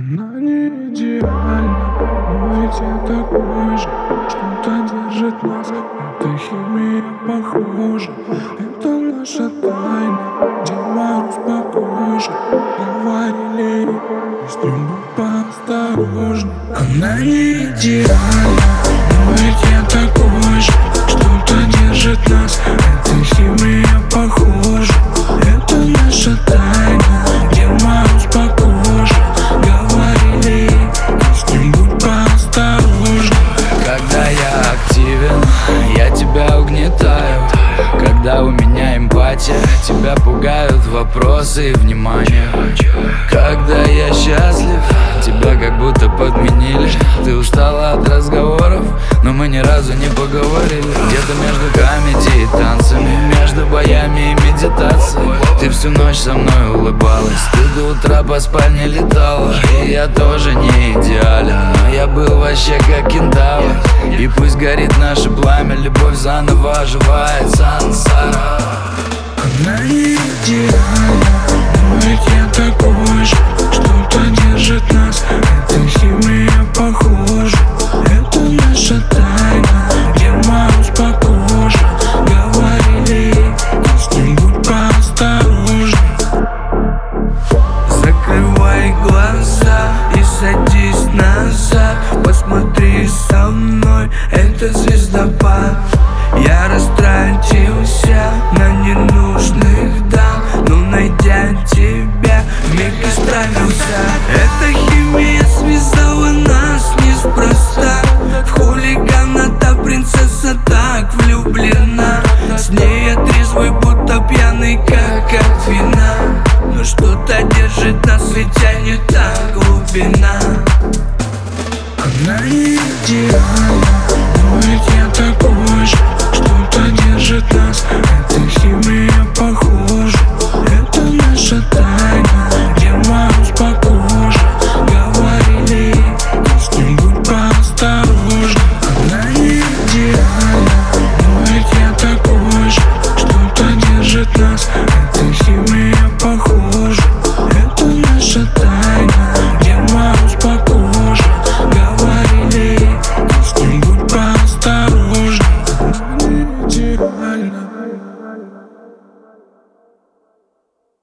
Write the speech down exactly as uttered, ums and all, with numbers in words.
Она не идеальна, но ведь я такой же. Что-то держит нас, это химия похожа. Это наша тайна, где мороз по коже. Говорили, с ним будь поосторожней. Она не идеальна, но ведь я такой же. Что-то держит нас, это химия похожа. Это наша тайна, где мороз по коже. Говорили, с ним будь поосторожней. Когда я активен, я тебя угнетаю. Когда у меня эмпатия, тебя пугают вопросы и внимание. Когда я счастлив, тебя как будто подменили. Ты устала от разговоров, но мы ни разу не поговорили. Где-то между комедией и танцами, между боями и медитацией, ты всю ночь со мной улыбалась, ты до утра по спальне летала. И я тоже не идеален, но я был вообще как кентавр. И пусть горит наше пламя, любовь заново оживает сансара. Она не идеальна, но ведь я такой же. Что-то держит нас, это химия похожа. Это наша тайна, где мороз по коже. Говорили, с ним будь поосторожней. Закрывай глаза и садись назад. Посмотри со мной, это звездопад. Я растратился на ненужных дам, но найдя тебя, вмиг исправился. Эта химия связала нас неспроста. В хулигана та принцесса так влюблена. С ней я трезвый, будто пьяный, как от вина. Но что-то держит нас и тянет